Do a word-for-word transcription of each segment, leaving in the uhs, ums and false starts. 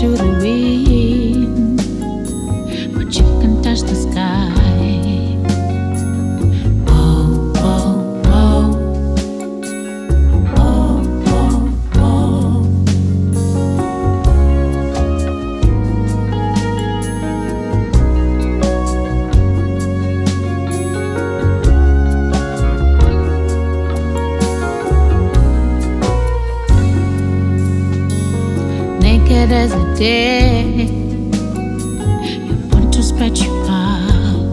to the wind, but you can touch the sky. Oh, oh, oh. Oh, oh, oh. Naked as a day, you want to spread your out.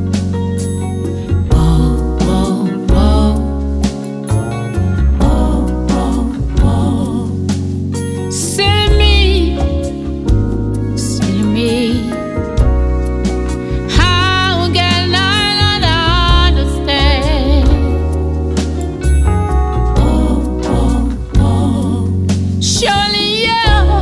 Oh, oh, oh. Oh, oh, oh. Silly me, silly me. How can I not understand? Oh, oh, oh. Surely you.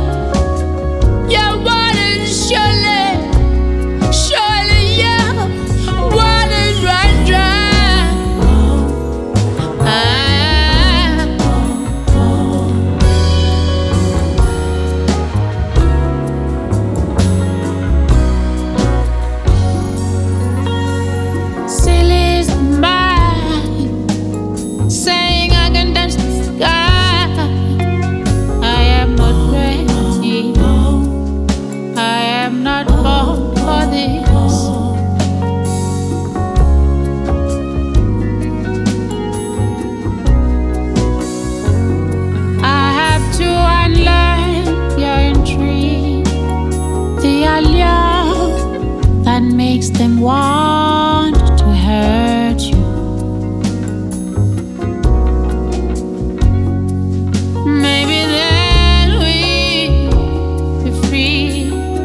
That makes them want to hurt you. Maybe then we'll be free.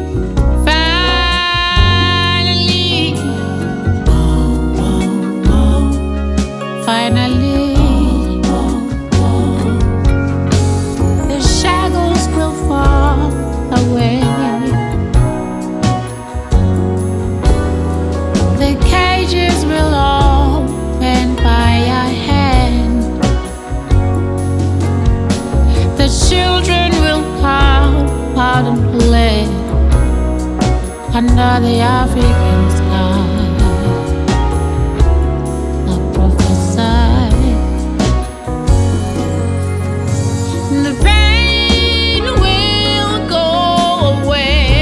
Finally, oh, oh, oh. Finally, oh, oh. The shackles will fall away. The cages will open by our hand. The children will come out and play under the African sky. I prophesy the pain will go away.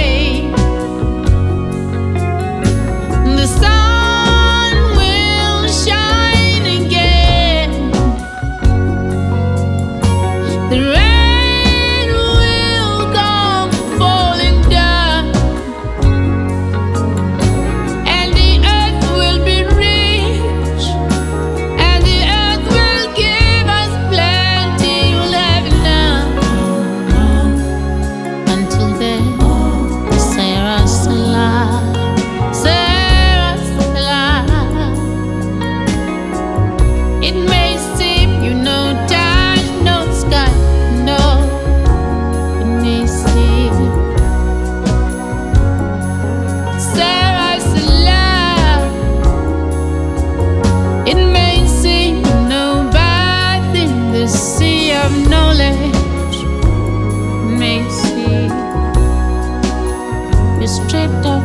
The sun will shine again. The rain will come falling down, and the earth will be rich, and the earth will give us plenty. We'll have enough. Until then, Sarah's alive. It may seem you know touch, no sky, no. It may seem Sarah's alive. It may seem no bad in the sea of knowledge. It may seem you're stripped of